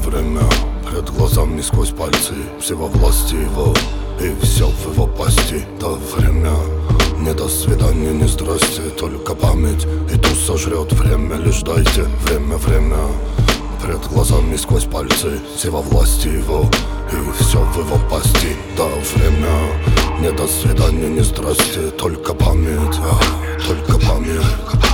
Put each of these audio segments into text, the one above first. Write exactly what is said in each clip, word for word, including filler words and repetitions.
время пред глазами сквозь пальцы, все во власти его, и все в его пасти. Да время не до свидания, не здрасте, только память и ту сожрет. Время лишь дайте, время, время пред глазами сквозь пальцы, все во власти его, и все в его пасти. Да время не до свидания, не здрасте, только память, а, только память.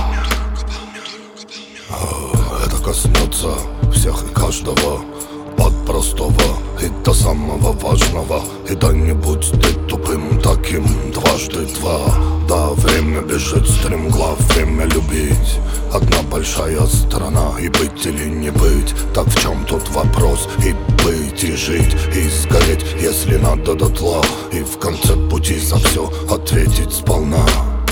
А, это коснется всех и каждого, от простого и до самого важного. И да не будь ты тупым таким дважды два. Да, время бежит стремглав, время любить. Одна большая страна, и быть или не быть. Так в чем тут вопрос? И быть, и жить, и сгореть, если надо дотла. И в конце пути за все ответить сполна.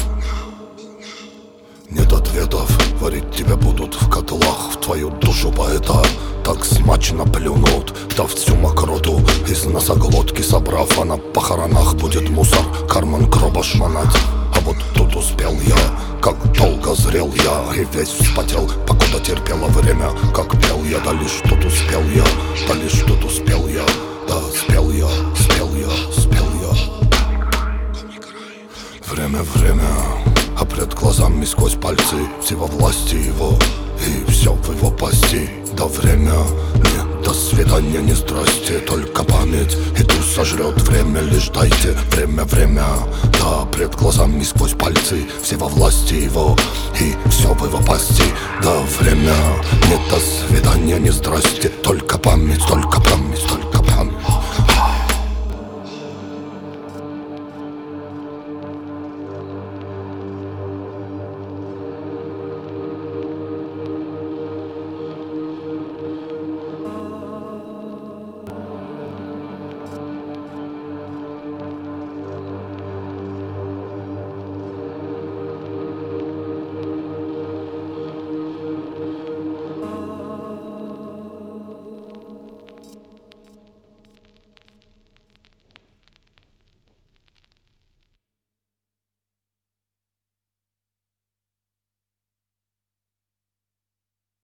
Нет ответов, варить тебя будут в котлах, в твою душу поэта так смачно плюнут, да всю мокроту из носоглотки собрав, а на похоронах будет мусор, карман гроба шмонать. А вот тут успел я, как долго зрел я, и весь вспотел, покуда терпело время, как пел я. Да лишь тут успел я, да лишь тут успел я, да спел я, спел я, спел я. Время, время, а пред глазами сквозь пальцы, все во власти его, и все в его пасти. Да время не до свидания, не здрасте, только память и ту сожрет. Время лишь дайте, время, время, да пред глазами сквозь пальцы, все во власти его, и все в его пасти. Да время не до свидания, не здрасте, только память, только память, только